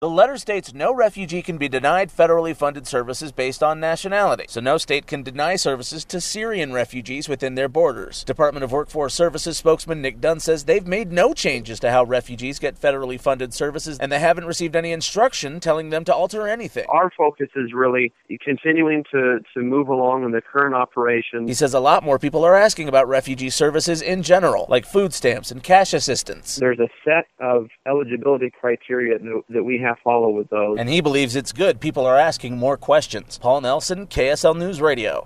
The letter states no refugee can be denied federally funded services based on nationality, so no state can deny services to Syrian refugees within their borders. Department of Workforce Services spokesman Nick Dunn says they've made no changes to how refugees get federally funded services, and they haven't received any instruction telling them to alter anything. Our focus is really continuing to move along in the current operation. He says a lot more people are asking about refugee services in general, like food stamps and cash assistance. There's a set of eligibility criteria that we have to follow with those. And he believes it's good people are asking more questions. Paul Nelson, KSL News Radio.